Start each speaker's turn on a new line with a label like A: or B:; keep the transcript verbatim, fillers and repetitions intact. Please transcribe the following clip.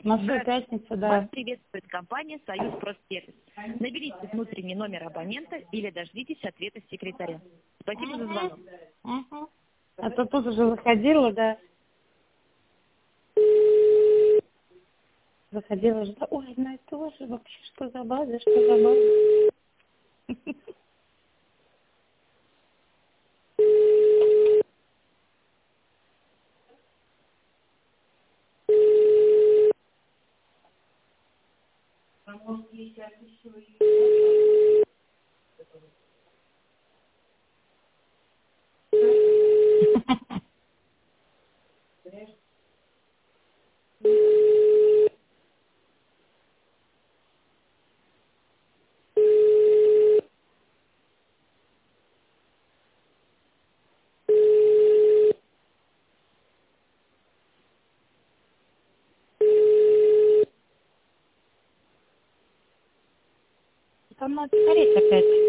A: Москва, пятница, да.
B: Вас приветствует компания «Союз Проспервис». Наберите внутренний номер абонента или дождитесь ответа секретаря. Спасибо
A: Угу.
B: за звонок.
A: Угу. А то тут уже заходила, да. Заходила уже. Да, ой, одна и то же. Вообще, что за база, что за база. Там надо смотреть опять.